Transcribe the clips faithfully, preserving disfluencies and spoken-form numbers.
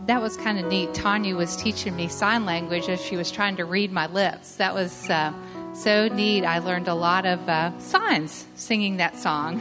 that was kind of neat. Tanya was teaching me sign language as she was trying to read my lips. That was uh, so neat. I learned a lot of uh, signs singing that song.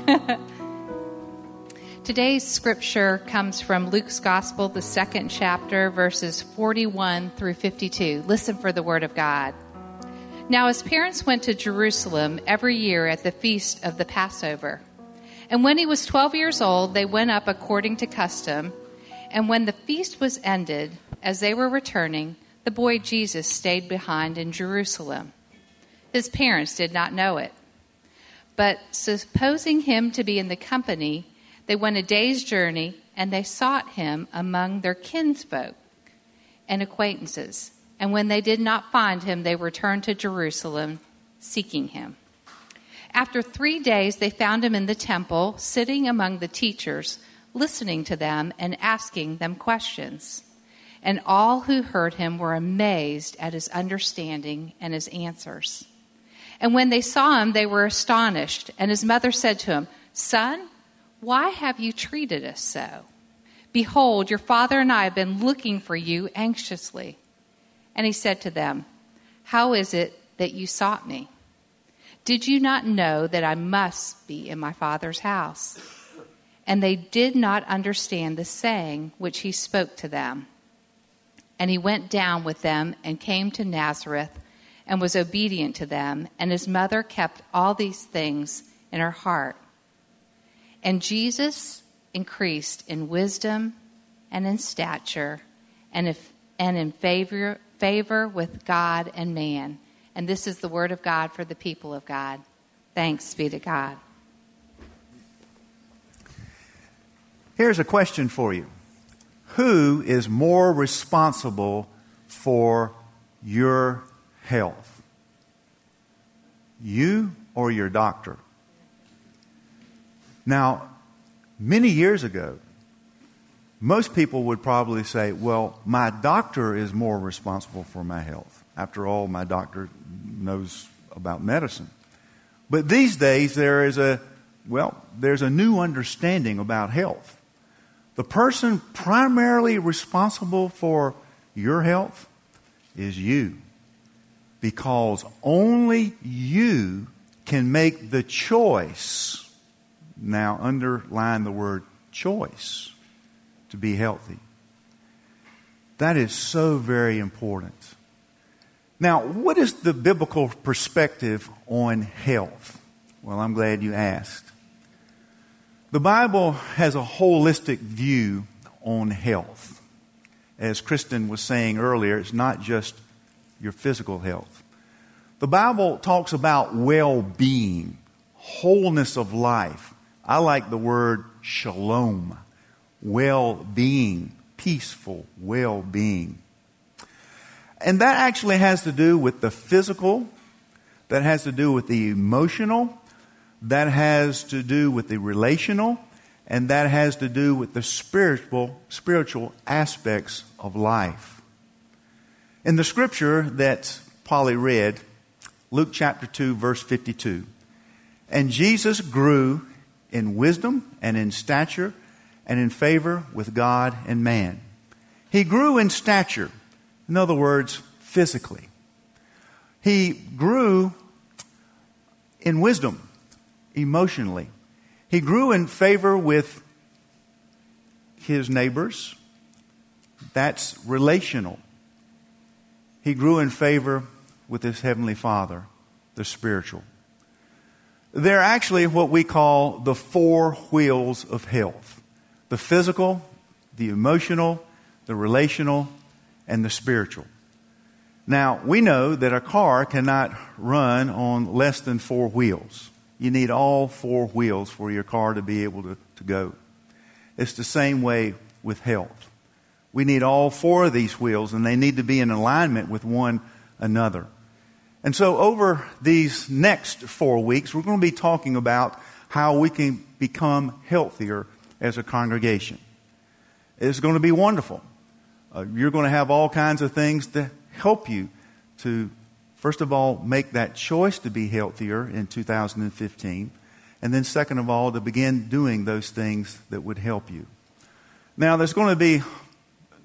Today's scripture comes from Luke's Gospel, the second chapter, verses forty-one through fifty-two. Listen for the word of God. Now his parents went to Jerusalem every year at the feast of the Passover. And when he was twelve years old, they went up according to custom. And when the feast was ended, as they were returning, the boy Jesus stayed behind in Jerusalem. His parents did not know it. But supposing him to be in the company, they went a day's journey, and they sought him among their kinsfolk and acquaintances. And when they did not find him, they returned to Jerusalem, seeking him. After three days, they found him in the temple, sitting among the teachers, listening to them and asking them questions. And all who heard him were amazed at his understanding and his answers. And when they saw him, they were astonished. And his mother said to him, "Son, why have you treated us so? Behold, your father and I have been looking for you anxiously." And he said to them, "How is it that you sought me? Did you not know that I must be in my Father's house?" And they did not understand the saying which he spoke to them. And he went down with them and came to Nazareth and was obedient to them. And his mother kept all these things in her heart. And Jesus increased in wisdom and in stature and, if, and in favor, favor with God and man. And this is the word of God for the people of God. Thanks be to God. Here's a question for you. Who is more responsible for your health? You or your doctor? Now, many years ago, most people would probably say, well, my doctor is more responsible for my health. After all, my doctor knows about medicine. But these days, there is a, well, there's a new understanding about health. The person primarily responsible for your health is you, because only you can make the choice. Now, underline the word choice, to be healthy. That is so very important. Now, what is the biblical perspective on health? Well, I'm glad you asked. The Bible has a holistic view on health. As Kristen was saying earlier, it's not just your physical health. The Bible talks about well-being, wholeness of life. I like the word shalom, well-being, peaceful well-being. And that actually has to do with the physical, that has to do with the emotional, that has to do with the relational, and that has to do with the spiritual spiritual aspects of life. In the scripture that Polly read, Luke chapter two, verse fifty-two, and Jesus grew in wisdom and in stature and in favor with God and man. He grew in stature, in other words, physically. He grew in wisdom, emotionally. He grew in favor with his neighbors. That's relational. He grew in favor with his heavenly Father, the spiritual. They're actually what we call the four wheels of health. The physical, the emotional, the relational, and the spiritual. Now, we know that a car cannot run on less than four wheels. You need all four wheels for your car to be able to, to go. It's the same way with health. We need all four of these wheels, and they need to be in alignment with one another. And so over these next four weeks, we're going to be talking about how we can become healthier as a congregation. It's going to be wonderful. Uh, you're going to have all kinds of things to help you to, first of all, make that choice to be healthier in two thousand fifteen. And then second of all, to begin doing those things that would help you. Now, there's going to be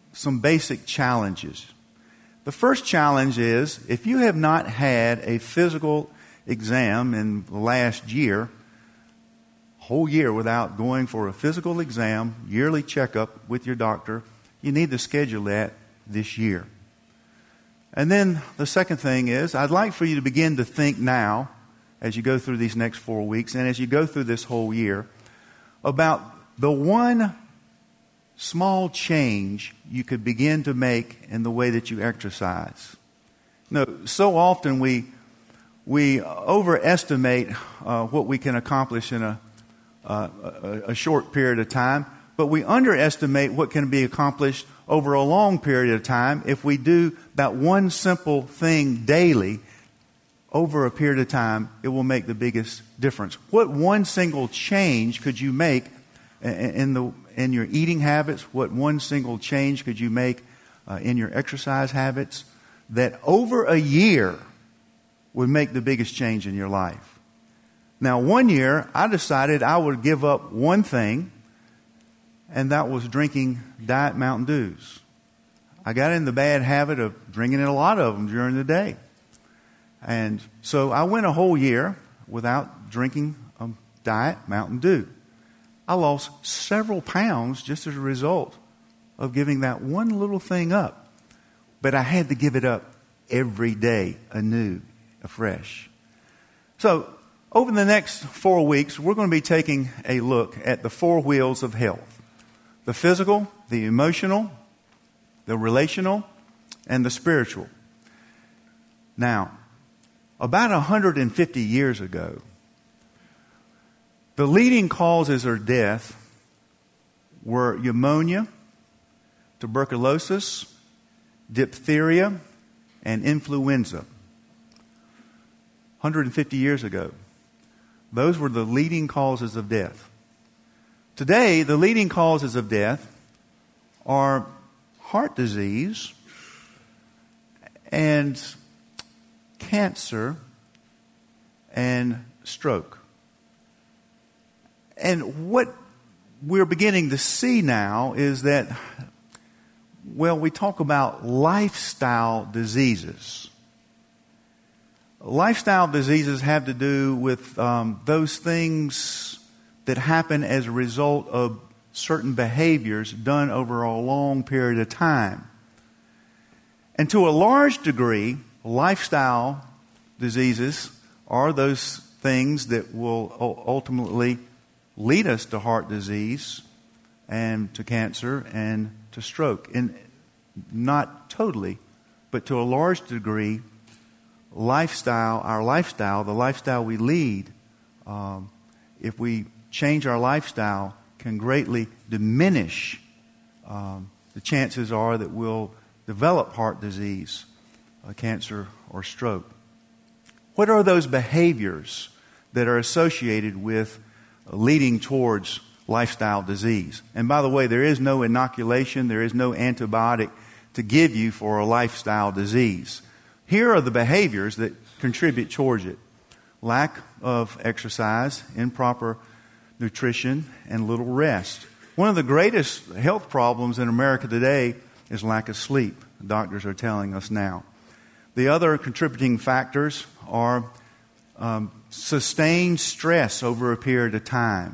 some basic challenges. The first challenge is, if you have not had a physical exam in the last year, whole year without going for a physical exam, yearly checkup with your doctor, you need to schedule that this year. And then the second thing is, I'd like for you to begin to think now, as you go through these next four weeks and as you go through this whole year, about the one small change you could begin to make in the way that you exercise. You know, so often we we overestimate uh, what we can accomplish in a, uh, a a short period of time, but we underestimate what can be accomplished over a long period of time if we do that one simple thing daily. Over a period of time, it will make the biggest difference. What one single change could you make in the in your eating habits? What one single change could you make uh, in your exercise habits that over a year would make the biggest change in your life? Now, one year, I decided I would give up one thing, and that was drinking Diet Mountain Dews. I got in the bad habit of drinking a lot of them during the day. And so I went a whole year without drinking a Diet Mountain Dew. I lost several pounds just as a result of giving that one little thing up. But I had to give it up every day, anew, afresh. So over the next four weeks, we're going to be taking a look at the four wheels of health: the physical, the emotional, the relational, and the spiritual. Now, about one hundred fifty years ago, the leading causes of death were pneumonia, tuberculosis, diphtheria, and influenza. one hundred fifty years ago, those were the leading causes of death. Today, the leading causes of death are heart disease and cancer and stroke. And what we're beginning to see now is that, well, we talk about lifestyle diseases. Lifestyle diseases have to do with um, those things that happen as a result of certain behaviors done over a long period of time. And to a large degree, lifestyle diseases are those things that will ultimately lead us to heart disease and to cancer and to stroke. And not totally, but to a large degree, lifestyle, our lifestyle, the lifestyle we lead, um, if we change our lifestyle, can greatly diminish um, the chances are that we'll develop heart disease, uh, cancer, or stroke. What are those behaviors that are associated with leading towards lifestyle disease? And by the way, there is no inoculation, there is no antibiotic to give you for a lifestyle disease. Here are the behaviors that contribute towards it: lack of exercise, improper nutrition, and little rest. One of the greatest health problems in America today is lack of sleep. Doctors are telling us now. The other contributing factors are um, sustained stress over a period of time,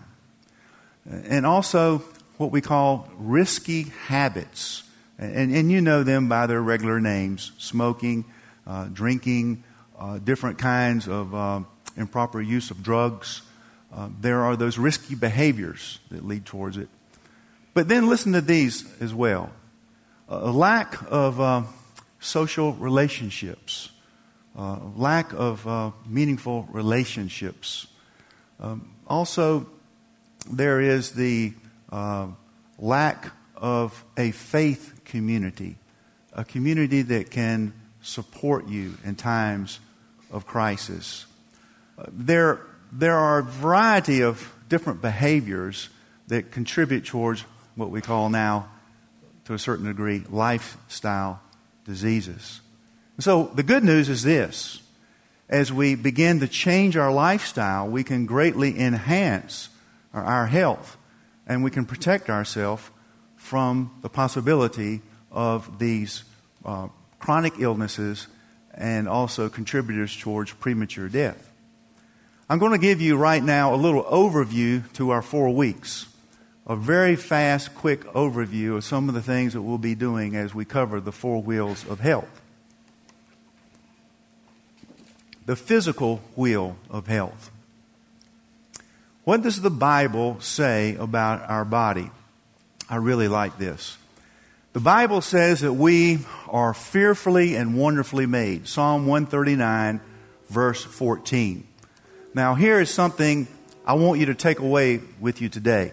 and also what we call risky habits. And, and you know them by their regular names: smoking, uh, drinking, uh, different kinds of uh, improper use of drugs. Uh, there are those risky behaviors that lead towards it. But then listen to these as well. A lack of uh, social relationships, uh, lack of uh, meaningful relationships. Um, also, there is the uh, lack of a faith community, a community that can support you in times of crisis. Uh, there, there are a variety of different behaviors that contribute towards what we call now, to a certain degree, lifestyle diseases. So the good news is this: as we begin to change our lifestyle, we can greatly enhance our, our health, and we can protect ourselves from the possibility of these uh, chronic illnesses and also contributors towards premature death. I'm going to give you right now a little overview to our four weeks. A very fast, quick overview of some of the things that we'll be doing as we cover the four wheels of health. The physical wheel of health. What does the Bible say about our body? I really like this. The Bible says that we are fearfully and wonderfully made. Psalm one thirty-nine, verse fourteen. Now, here is something I want you to take away with you today.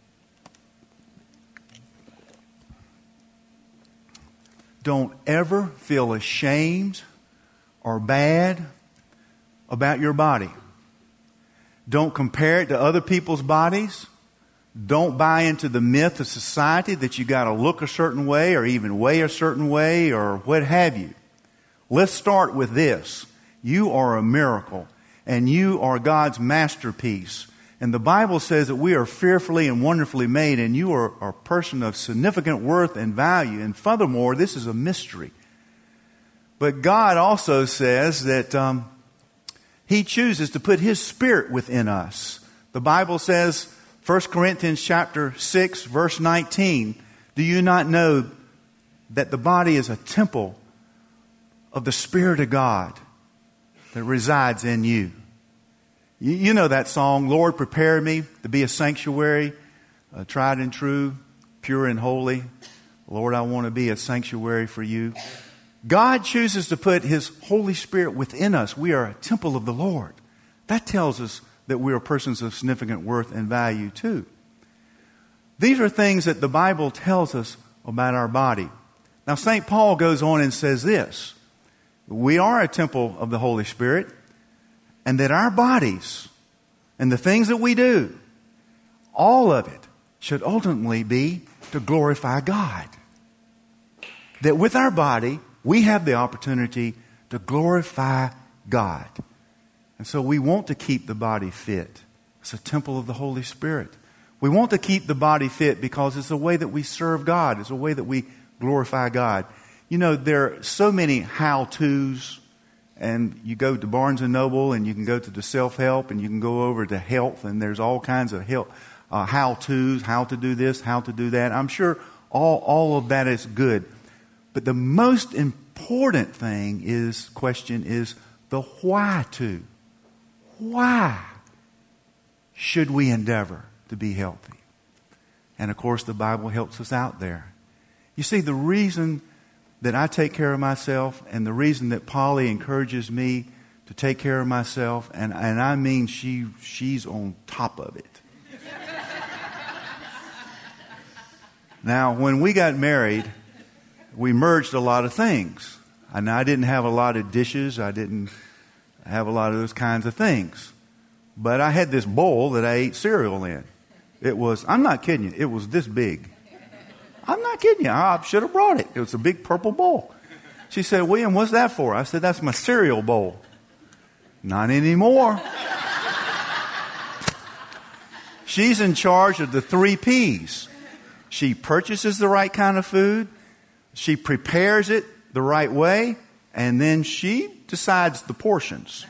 Don't ever feel ashamed or bad about your body. Don't compare it to other people's bodies. Don't buy into the myth of society that you got to look a certain way or even weigh a certain way or what have you. Let's start with this. You are a miracle and you are God's masterpiece. And the Bible says that we are fearfully and wonderfully made, and you are a person of significant worth and value. And furthermore, this is a mystery. But God also says that um, He chooses to put His Spirit within us. The Bible says, First Corinthians chapter six, verse nineteen, do you not know that the body is a temple of the Spirit of God that resides in you? You know that song, Lord, prepare me to be a sanctuary, uh, tried and true, pure and holy. Lord, I want to be a sanctuary for you. God chooses to put His Holy Spirit within us. We are a temple of the Lord. That tells us that we are persons of significant worth and value too. These are things that the Bible tells us about our body. Now, Saint Paul goes on and says this. We are a temple of the Holy Spirit, and that our bodies and the things that we do, all of it should ultimately be to glorify God. That with our body, we have the opportunity to glorify God. And so we want to keep the body fit. It's a temple of the Holy Spirit. We want to keep the body fit because it's a way that we serve God. It's a way that we glorify God. You know, there are so many how-tos. And you go to Barnes and Noble, and you can go to the self-help, and you can go over to health, and there's all kinds of help, uh, how-tos, how to do this, how to do that. I'm sure all, all of that is good. But the most important thing is, question is the why to. Why should we endeavor to be healthy? And of course, the Bible helps us out there. You see, the reason that I take care of myself, and the reason that Polly encourages me to take care of myself, and, and I mean she she's on top of it. Now, when we got married, we merged a lot of things. And I didn't have a lot of dishes. I didn't have a lot of those kinds of things. But I had this bowl that I ate cereal in. It was, I'm not kidding you, it was this big. I'm not kidding you. I should have brought it. It was a big purple bowl. She said, William, what's that for? I said, that's my cereal bowl. Not anymore. She's in charge of the three P's. She purchases the right kind of food. She prepares it the right way. And then she decides the portions.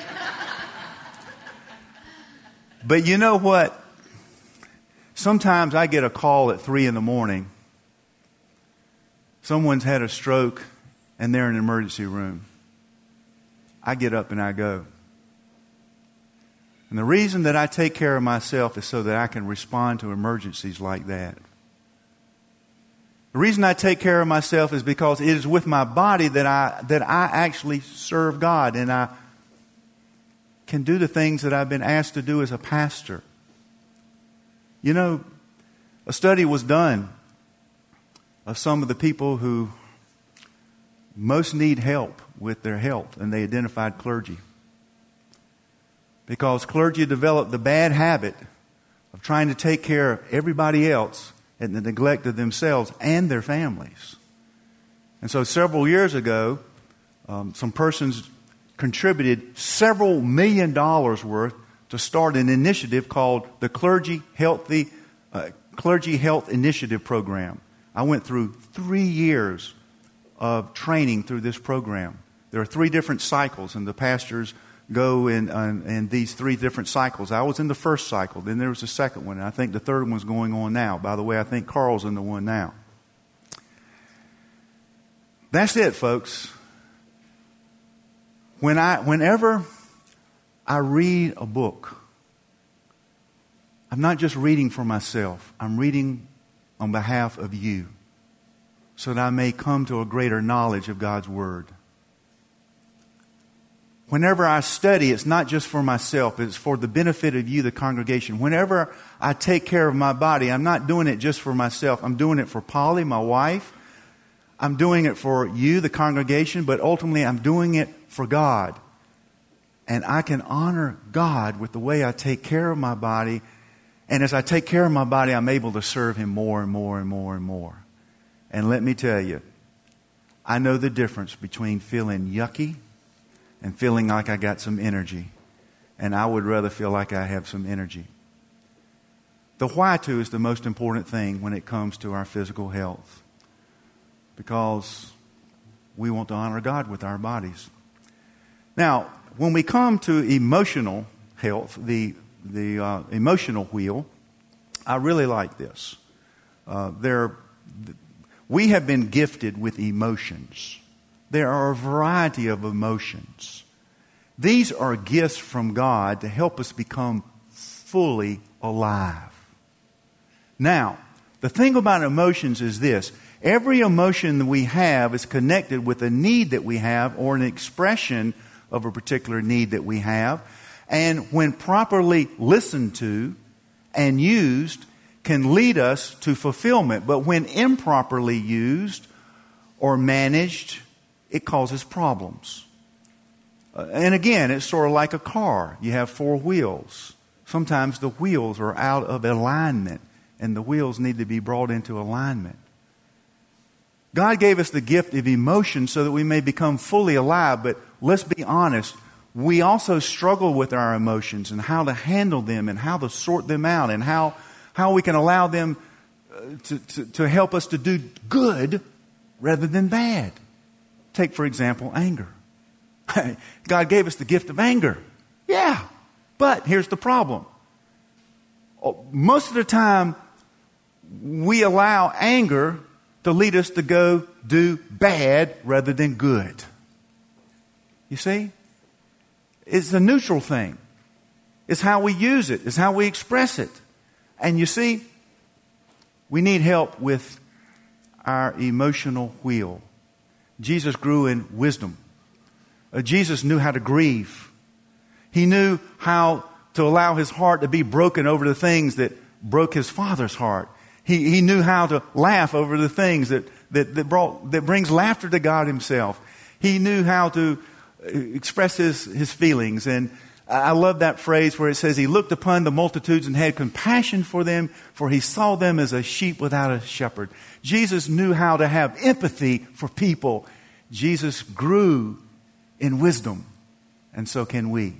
But you know what? Sometimes I get a call at three in the morning. Someone's had a stroke and they're in an emergency room. I get up and I go. And the reason that I take care of myself is so that I can respond to emergencies like that. The reason I take care of myself is because it is with my body that I that I actually serve God, and I can do the things that I've been asked to do as a pastor. You know, a study was done of some of the people who most need help with their health, and they identified clergy. Because clergy developed the bad habit of trying to take care of everybody else at the neglect of themselves and their families. And so several years ago, um, some persons contributed several million dollars worth to start an initiative called the Clergy Healthy uh, Clergy Health Initiative Program. I went through three years of training through this program. There are three different cycles, and the pastors go in, in, in these three different cycles. I was in the first cycle. Then there was the second one, and I think the third one's going on now. By the way, I think Carl's in the one now. That's it, folks. When I, whenever I read a book, I'm not just reading for myself. I'm reading on behalf of you, so that I may come to a greater knowledge of God's Word. Whenever I study, it's not just for myself. It's for the benefit of you, the congregation. Whenever I take care of my body, I'm not doing it just for myself. I'm doing it for Polly, my wife. I'm doing it for you, the congregation, but ultimately I'm doing it for God. And I can honor God with the way I take care of my body. And as I take care of my body, I'm able to serve Him more and more and more and more. And let me tell you, I know the difference between feeling yucky and feeling like I got some energy. And I would rather feel like I have some energy. The why to is the most important thing when it comes to our physical health. Because we want to honor God with our bodies. Now, when we come to emotional health, the the uh, emotional wheel, I really like this. Uh, there, we have been gifted with emotions. There are a variety of emotions. These are gifts from God to help us become fully alive. Now, the thing about emotions is this. Every emotion that we have is connected with a need that we have or an expression of a particular need that we have. And when properly listened to and used, can lead us to fulfillment. But when improperly used or managed, it causes problems. Uh, and again, it's sort of like a car. You have four wheels. Sometimes the wheels are out of alignment, and the wheels need to be brought into alignment. God gave us the gift of emotion so that we may become fully alive, but let's be honest, we also struggle with our emotions and how to handle them and how to sort them out and how, how we can allow them to, to, to help us to do good rather than bad. Take, for example, anger. God gave us the gift of anger. Yeah, but here's the problem. Most of the time, we allow anger to lead us to go do bad rather than good. You see? It's a neutral thing. It's how we use it. It's how we express it. And you see, we need help with our emotional wheel. Jesus grew in wisdom. Uh, Jesus knew how to grieve. He knew how to allow his heart to be broken over the things that broke his Father's heart. He, he knew how to laugh over the things that, that, that, brought, that brings laughter to God himself. He knew how to express his, his feelings. And I love that phrase where it says, he looked upon the multitudes and had compassion for them, for he saw them as a sheep without a shepherd. Jesus knew how to have empathy for people. Jesus grew in wisdom, and so can we.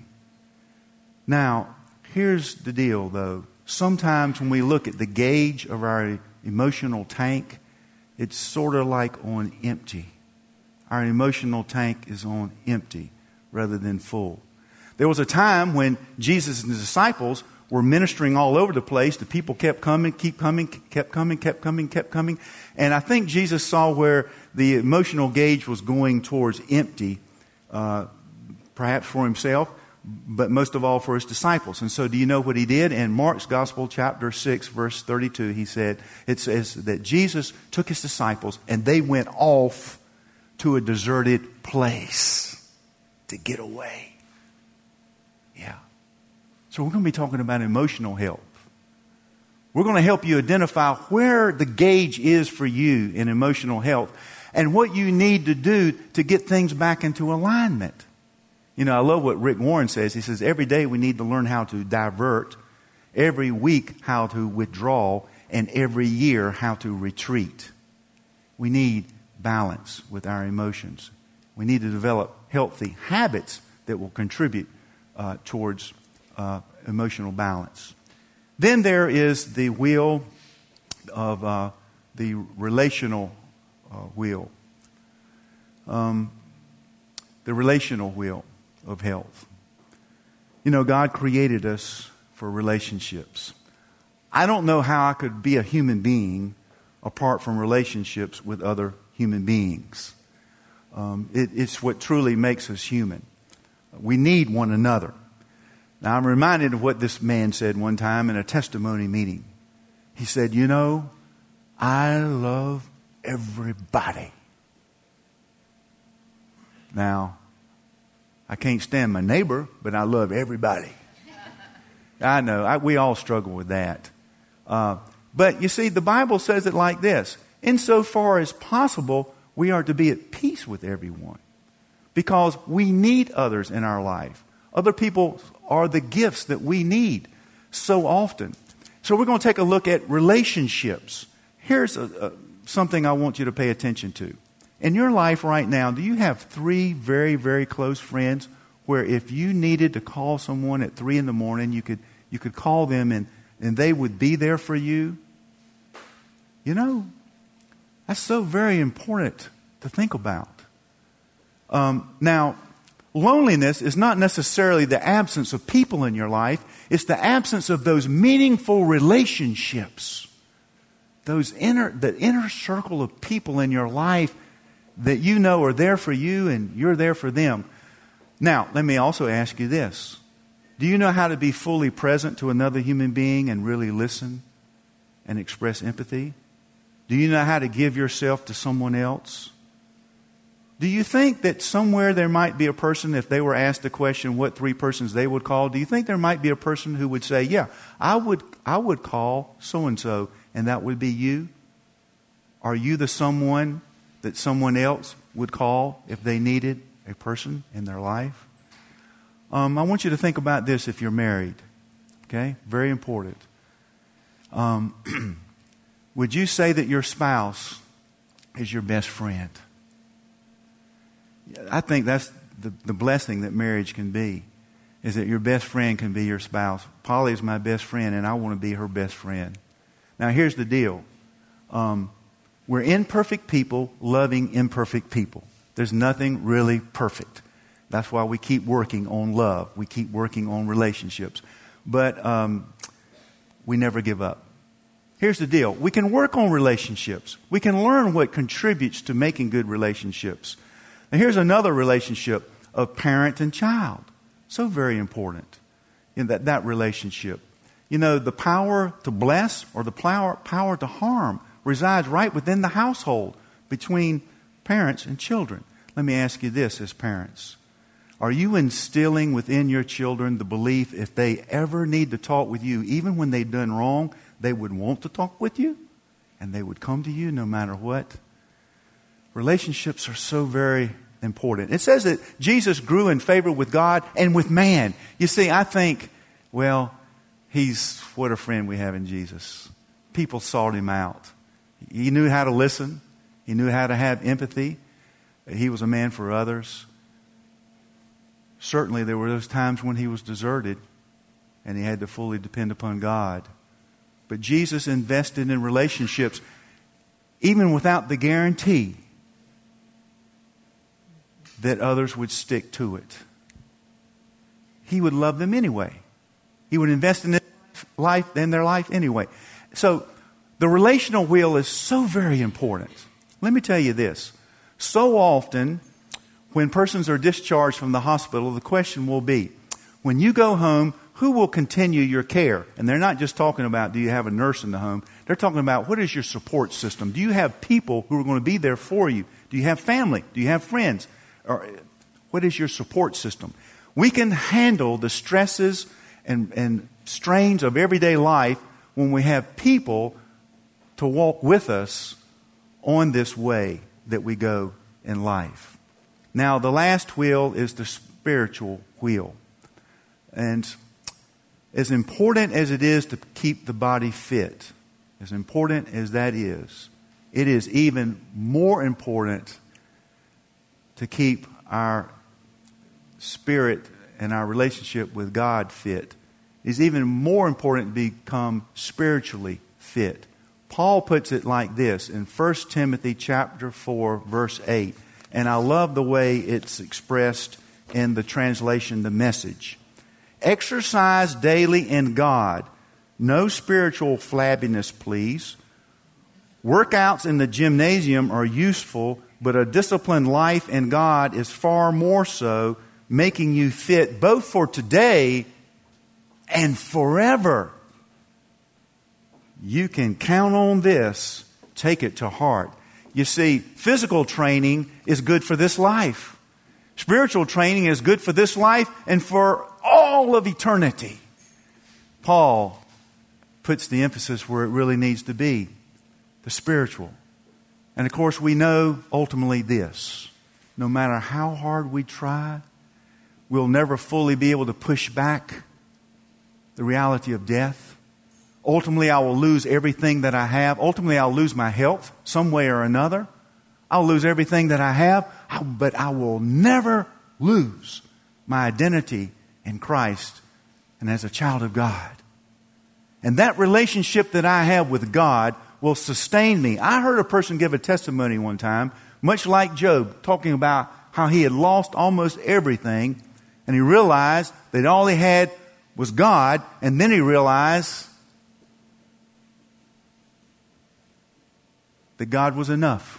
Now, here's the deal, though. Sometimes when we look at the gauge of our emotional tank, it's sort of like on empty. Our emotional tank is on empty rather than full. There was a time when Jesus and his disciples were ministering all over the place. The people kept coming, keep coming, kept coming, kept coming, kept coming. And I think Jesus saw where the emotional gauge was going towards empty, uh, perhaps for himself, but most of all for his disciples. And so do you know what he did? In Mark's Gospel, chapter six, verse thirty-two, he said, it says that Jesus took his disciples and they went off to a deserted place to get away. Yeah. So we're going to be talking about emotional health. We're going to help you identify where the gauge is for you in emotional health and what you need to do to get things back into alignment. You know, I love what Rick Warren says. He says, every day we need to learn how to divert, every week how to withdraw, and every year how to retreat. We need balance with our emotions. We need to develop healthy habits that will contribute uh, towards uh, emotional balance. Then there is the wheel of uh, the relational uh, wheel. Um, the relational wheel of health. You know, God created us for relationships. I don't know how I could be a human being apart from relationships with other human beings. Um, it, it's what truly makes us human. We need one another. Now, I'm reminded of what this man said one time in a testimony meeting. He said, you know, I love everybody. Now, I can't stand my neighbor, but I love everybody. I know, I, we all struggle with that. Uh, but you see, the Bible says it like this. Insofar as possible, we are to be at peace with everyone. Because we need others in our life. Other people are the gifts that we need so often. So we're going to take a look at relationships. Here's a, a, something I want you to pay attention to. In your life right now, do you have three very, very close friends where if you needed to call someone at three in the morning, you could you could call them and, and they would be there for you? You know, that's so very important to think about. Um, now, loneliness is not necessarily the absence of people in your life. It's the absence of those meaningful relationships. Those inner, the inner circle of people in your life that you know are there for you and you're there for them. Now, let me also ask you this. Do you know how to be fully present to another human being and really listen and express empathy? Do you know how to give yourself to someone else? Do you think that somewhere there might be a person, if they were asked the question what three persons they would call, do you think there might be a person who would say, yeah, I would I would call so-and-so, and that would be you? Are you the someone that someone else would call if they needed a person in their life? Um, I want you to think about this if you're married. Okay? Very important. Um, would you say that your spouse is your best friend? I think that's the, the blessing that marriage can be, is that your best friend can be your spouse. Polly is my best friend, and I want to be her best friend. Now, here's the deal. Um, we're imperfect people loving imperfect people. There's nothing really perfect. That's why we keep working on love. We keep working on relationships. But um, we never give up. Here's the deal. We can work on relationships. We can learn what contributes to making good relationships. Now, here's another relationship of parent and child. So very important in that, that relationship. You know, the power to bless or the power, power to harm resides right within the household between parents and children. Let me ask you this as parents. Are you instilling within your children the belief if they ever need to talk with you, even when they've done wrong, they would want to talk with you and they would come to you no matter what? Relationships are so very important. It says that Jesus grew in favor with God and with man. You see, I think, well, he's what a friend we have in Jesus. People sought him out. He knew how to listen. He knew how to have empathy. He was a man for others. Certainly there were those times when he was deserted and he had to fully depend upon God. But Jesus invested in relationships even without the guarantee that others would stick to it. He would love them anyway. He would invest in their life, in their life anyway. So the relational wheel is so very important. Let me tell you this. So often, when persons are discharged from the hospital, the question will be, when you go home, who will continue your care? And they're not just talking about, do you have a nurse in the home? They're talking about, what is your support system? Do you have people who are going to be there for you? Do you have family? Do you have friends? Or what is your support system? We can handle the stresses and, and strains of everyday life when we have people to walk with us on this way that we go in life. Now, the last wheel is the spiritual wheel. And as important as it is to keep the body fit, as important as that is, it is even more important to keep our spirit and our relationship with God fit. It's even more important to become spiritually fit. Paul puts it like this in First Timothy chapter four, verse eight. And I love the way it's expressed in the translation, The Message. Exercise daily in God. No spiritual flabbiness, please. Workouts in the gymnasium are useful, but a disciplined life in God is far more so, making you fit both for today and forever. You can count on this. Take it to heart. You see, physical training is good for this life. Spiritual training is good for this life and for all of eternity. Paul puts the emphasis where it really needs to be, the spiritual. And of course, we know ultimately this: no matter how hard we try, we'll never fully be able to push back the reality of death. Ultimately, I will lose everything that I have. Ultimately, I'll lose my health some way or another. I'll lose everything that I have, but I will never lose my identity in Christ and as a child of God. And that relationship that I have with God will sustain me. I heard a person give a testimony one time, much like Job, talking about how he had lost almost everything, and he realized that all he had was God, and then he realized that God was enough.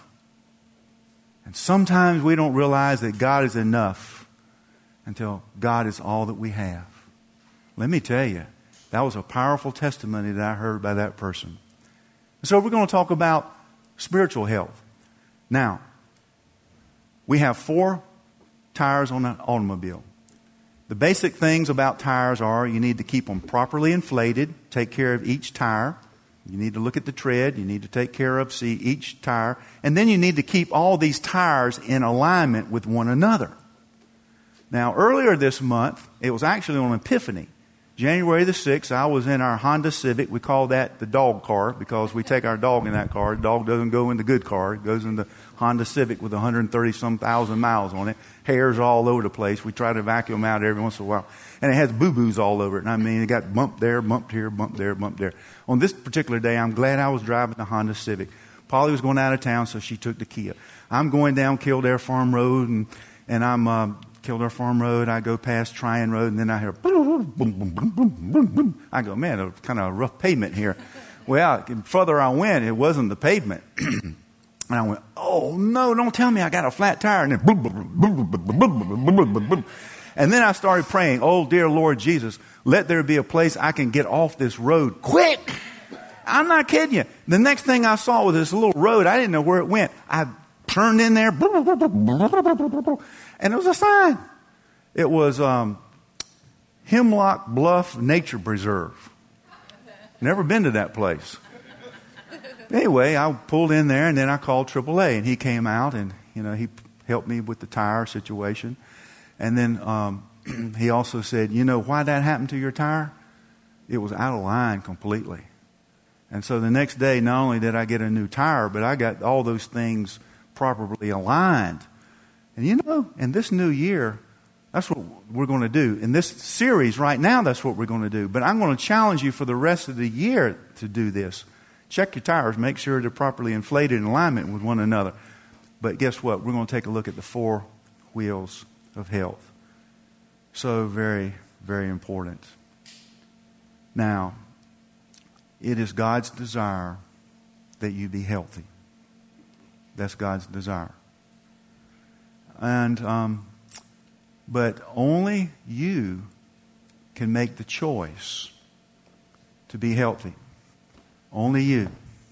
And sometimes we don't realize that God is enough until God is all that we have. Let me tell you, that was a powerful testimony that I heard by that person. So we're going to talk about spiritual health. Now, we have four tires on an automobile. The basic things about tires are you need to keep them properly inflated, take care of each tire. You need to look at the tread. You need to take care of, see each tire. And then you need to keep all these tires in alignment with one another. Now, earlier this month, it was actually on Epiphany. January the sixth, I was in our Honda Civic. We call that the dog car because we take our dog in that car. The dog doesn't go in the good car. It goes in the Honda Civic with one hundred thirty some thousand miles on it. Hairs all over the place. We try to vacuum them out every once in a while. And it has boo-boos all over it. And I mean, it got bumped there, bumped here, bumped there, bumped there. On this particular day, I'm glad I was driving the Honda Civic. Polly was going out of town, so she took the Kia. I'm going down Kildare Farm Road, and, and I'm... Uh, Kildare Farm Road, I go past Tryon Road, and then I hear boom, boom, boom, boom, boom, boom, boom. I go, man, it's kind of a rough pavement here. Well, the further I went, it wasn't the pavement. And I went, oh, no, don't tell me I got a flat tire. And then boom, boom, boom, boom, boom, boom, boom, boom, boom. And then I started praying, oh, dear Lord Jesus, let there be a place I can get off this road quick. I'm not kidding you. The next thing I saw was this little road. I didn't know where it went. I turned in there, and it was a sign. It was um, Hemlock Bluff Nature Preserve. Never been to that place. Anyway, I pulled in there, and then I called triple A, and he came out, and you know he helped me with the tire situation. And then um, he also said, you know why that happened to your tire? It was out of line completely. And so the next day, not only did I get a new tire, but I got all those things properly aligned. And you know, in this new year, that's what we're going to do. In this series right now, that's what we're going to do. But I'm going to challenge you for the rest of the year to do this. Check your tires. Make sure they're properly inflated in alignment with one another. But guess what? We're going to take a look at the four wheels of health. So very, very important. Now, it is God's desire that you be healthy. That's God's desire. And, um, but only you can make the choice to be healthy. Only you.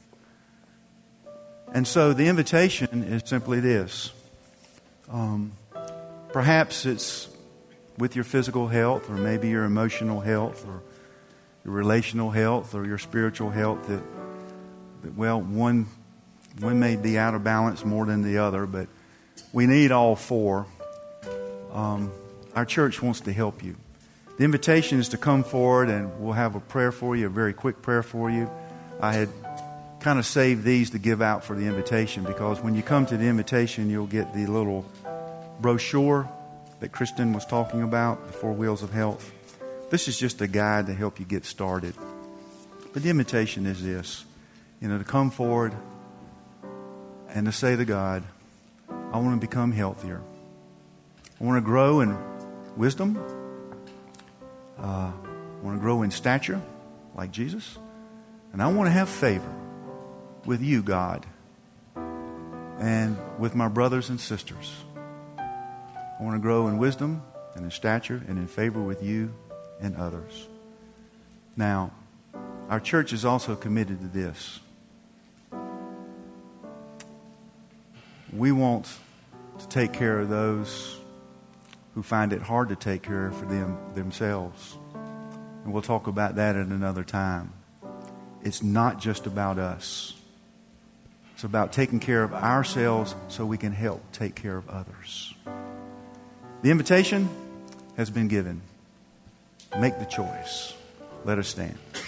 And so the invitation is simply this. Um, perhaps it's with your physical health, or maybe your emotional health, or your relational health, or your spiritual health that, that well, one One may be out of balance more than the other, but we need all four. Um, our church wants to help you. The invitation is to come forward, and we'll have a prayer for you, a very quick prayer for you. I had kind of saved these to give out for the invitation, because when you come to the invitation, you'll get the little brochure that Kristen was talking about, the Four Wheels of Health. This is just a guide to help you get started. But the invitation is this. you know, to come forward and to say to God, I want to become healthier. I want to grow in wisdom. Uh, I want to grow in stature like Jesus. And I want to have favor with you, God, and with my brothers and sisters. I want to grow in wisdom and in stature and in favor with you and others. Now, our church is also committed to this. We want to take care of those who find it hard to take care of for them themselves. And we'll talk about that at another time. It's not just about us. It's about taking care of ourselves so we can help take care of others. The invitation has been given. Make the choice. Let us stand.